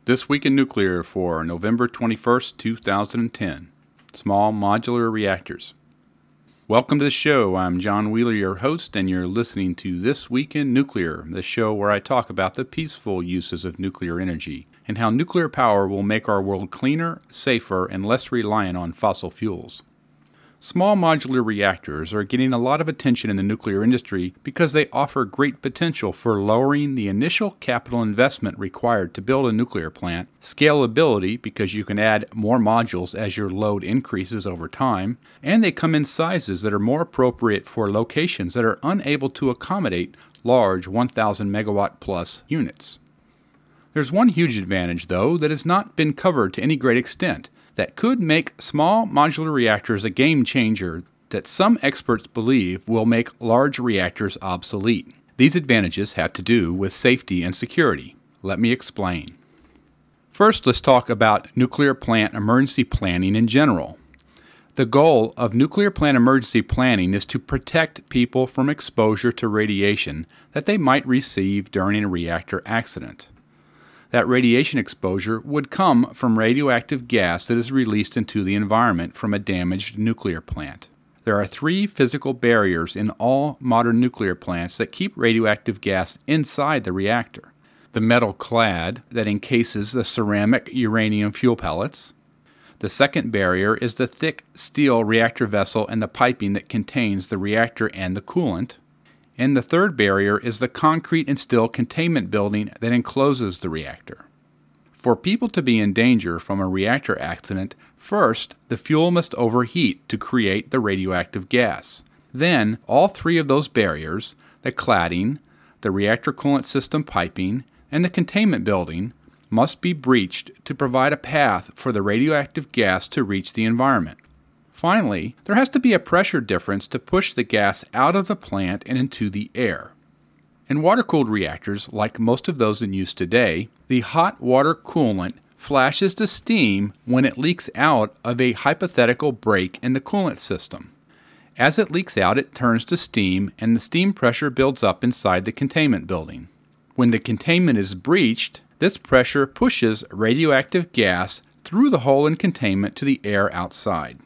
This Week in Nuclear for November 21st, 2010. Small Modular Reactors. Welcome to the show. I'm John Wheeler, your host, and you're listening to This Week in Nuclear, the show where I talk about the peaceful uses of nuclear energy and how nuclear power will make our world cleaner, safer, and less reliant on fossil fuels. Small modular reactors are getting a lot of attention in the nuclear industry because they offer great potential for lowering the initial capital investment required to build a nuclear plant, scalability because you can add more modules as your load increases over time, and they come in sizes that are more appropriate for locations that are unable to accommodate large 1,000 megawatt plus units. There's one huge advantage, though, that has not been covered to any great extent, that could make small modular reactors a game changer that some experts believe will make large reactors obsolete. These advantages have to do with safety and security. Let me explain. First, let's talk about nuclear plant emergency planning in general. The goal of nuclear plant emergency planning is to protect people from exposure to radiation that they might receive during a reactor accident. That radiation exposure would come from radioactive gas that is released into the environment from a damaged nuclear plant. There are three physical barriers in all modern nuclear plants that keep radioactive gas inside the reactor. The metal clad that encases the ceramic uranium fuel pellets. The second barrier is the thick steel reactor vessel and the piping that contains the reactor and the coolant. And the third barrier is the concrete and steel containment building that encloses the reactor. For people to be in danger from a reactor accident, first, the fuel must overheat to create the radioactive gas. Then, all three of those barriers, the cladding, the reactor coolant system piping, and the containment building, must be breached to provide a path for the radioactive gas to reach the environment. Finally, there has to be a pressure difference to push the gas out of the plant and into the air. In water-cooled reactors, like most of those in use today, the hot water coolant flashes to steam when it leaks out of a hypothetical break in the coolant system. As it leaks out, it turns to steam, and the steam pressure builds up inside the containment building. When the containment is breached, this pressure pushes radioactive gas through the hole in containment to the air outside.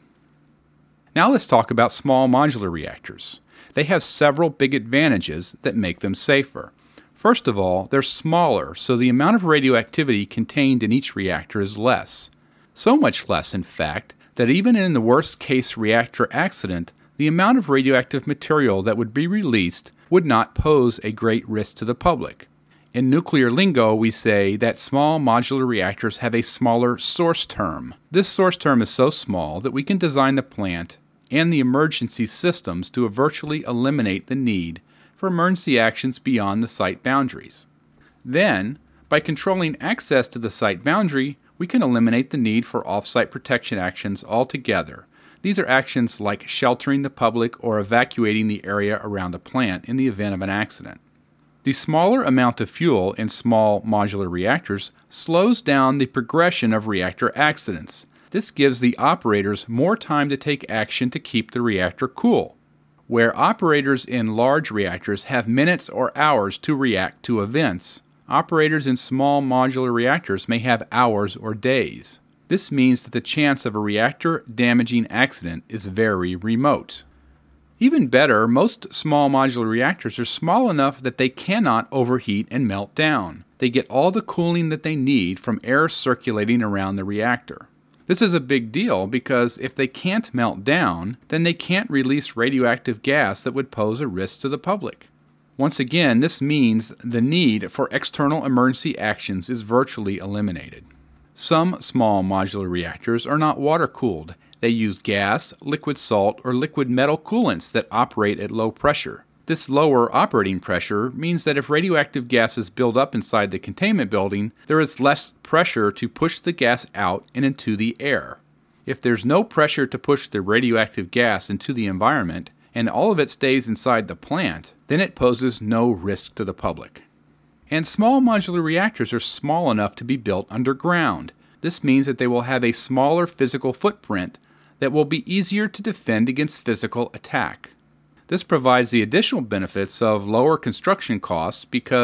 Now let's talk about small modular reactors. They have several big advantages that make them safer. First of all, they're smaller, so the amount of radioactivity contained in each reactor is less. So much less, in fact, that even in the worst-case reactor accident, the amount of radioactive material that would be released would not pose a great risk to the public. In nuclear lingo, we say that small modular reactors have a smaller source term. This source term is so small that we can design the plant and the emergency systems to virtually eliminate the need for emergency actions beyond the site boundaries. Then, by controlling access to the site boundary, we can eliminate the need for off-site protection actions altogether. These are actions like sheltering the public or evacuating the area around a plant in the event of an accident. The smaller amount of fuel in small modular reactors slows down the progression of reactor accidents. This gives the operators more time to take action to keep the reactor cool. Where operators in large reactors have minutes or hours to react to events, operators in small modular reactors may have hours or days. This means that the chance of a reactor-damaging accident is very remote. Even better, most small modular reactors are small enough that they cannot overheat and melt down. They get all the cooling that they need from air circulating around the reactor. This is a big deal because if they can't melt down, then they can't release radioactive gas that would pose a risk to the public. Once again, this means the need for external emergency actions is virtually eliminated. Some small modular reactors are not water-cooled. They use gas, liquid salt, or liquid metal coolants that operate at low pressure. This lower operating pressure means that if radioactive gases build up inside the containment building, there is less pressure to push the gas out and into the air. If there's no pressure to push the radioactive gas into the environment, and all of it stays inside the plant, then it poses no risk to the public. And small modular reactors are small enough to be built underground. This means that they will have a smaller physical footprint that will be easier to defend against physical attack. This provides the additional benefits of lower construction costs because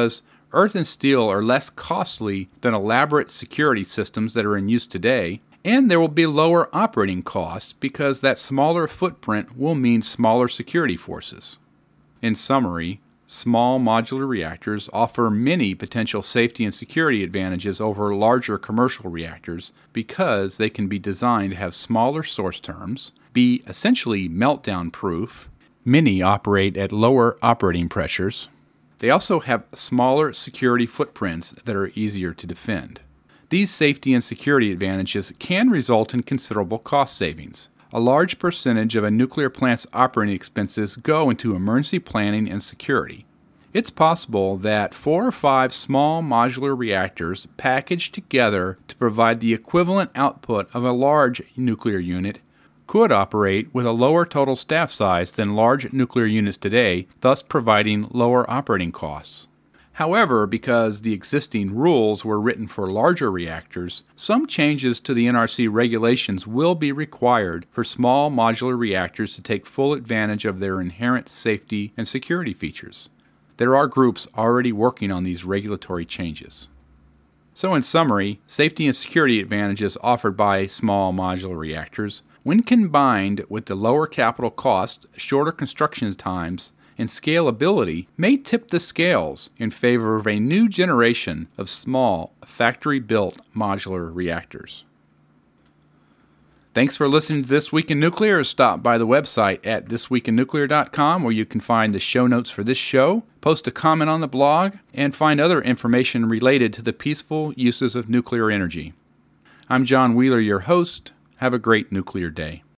earth and steel are less costly than elaborate security systems that are in use today, and there will be lower operating costs because that smaller footprint will mean smaller security forces. In summary, small modular reactors offer many potential safety and security advantages over larger commercial reactors because they can be designed to have smaller source terms, be essentially meltdown proof. Many operate at lower operating pressures. They also have smaller security footprints that are easier to defend. These safety and security advantages can result in considerable cost savings. A large percentage of a nuclear plant's operating expenses go into emergency planning and security. It's possible that 4 or 5 small modular reactors packaged together to provide the equivalent output of a large nuclear unit could operate with a lower total staff size than large nuclear units today, thus providing lower operating costs. However, because the existing rules were written for larger reactors, some changes to the NRC regulations will be required for small modular reactors to take full advantage of their inherent safety and security features. There are groups already working on these regulatory changes. So in summary, safety and security advantages offered by small modular reactors, when combined with the lower capital cost, shorter construction times, and scalability, may tip the scales in favor of a new generation of small, factory-built modular reactors. Thanks for listening to This Week in Nuclear. Stop by the website at thisweekinnuclear.com where you can find the show notes for this show, post a comment on the blog, and find other information related to the peaceful uses of nuclear energy. I'm John Wheeler, your host. Have a great nuclear day.